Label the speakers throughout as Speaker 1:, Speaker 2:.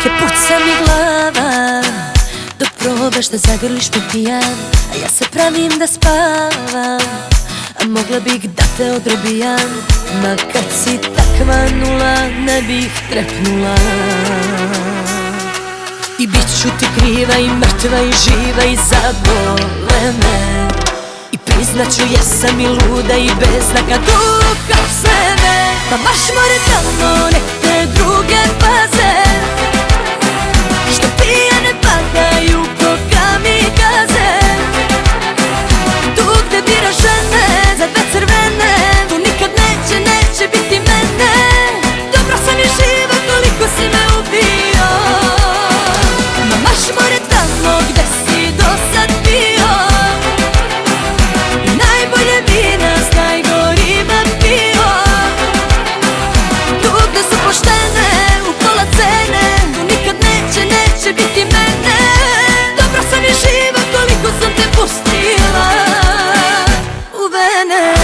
Speaker 1: Neke puca mi glava dok probaš da zagrliš me pijan, a ja se pravim da spavam, a mogla bih da te odrobijam. Ma kad si takva nula ne bih trepnula. I bit ću ti kriva i mrtva i živa i zabole me. I priznaću jesam i luda i beznaka duha u sebe. Pa baš more tamo nek te druge paze, što pijane padaju ko kamikaze. Tu gde bira žene za dve crvene, tu nikad neće biti mene. Dobro sam je živa koliko si me ubio. Ma baš more tamo gde si do sad bio. Najbolje vina s najgorima pio. Tu gde su poštene u pola cene, tu nikad neće biti mene. Dobro sam je živa koliko sam te pustila u vene.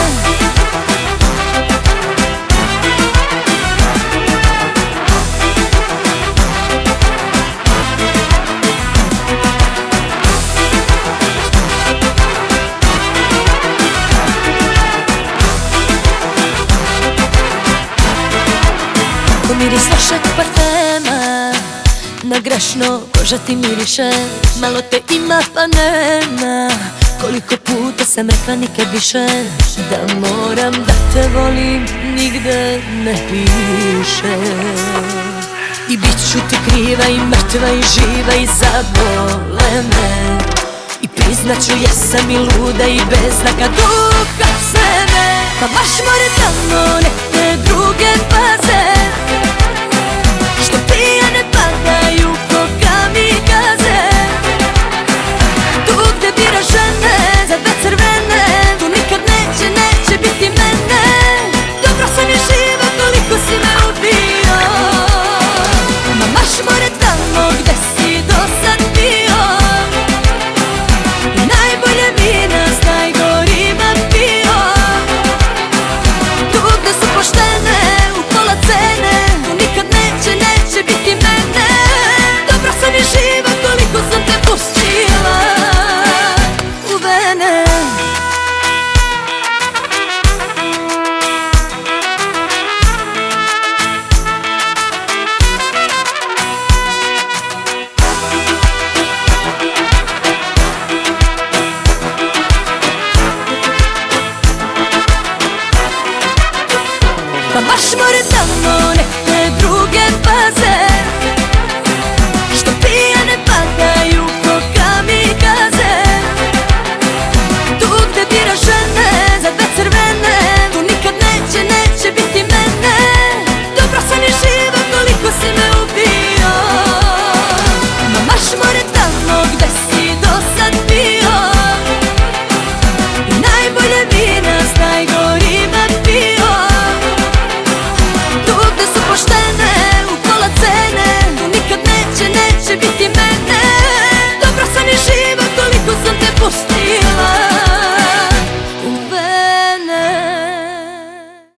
Speaker 1: Ko miris lošeg parfema, na grešno koža ti miriše. Malo te ima pa nema, koliko puta sam rekla nikad više. Da moram da te volim nigde ne piše. I bit ću ti kriva i mrtva i živa i zabole me. I priznaću jesam i luda i beznaka duha u sebe. Pa baš more tamo nek te druge paze,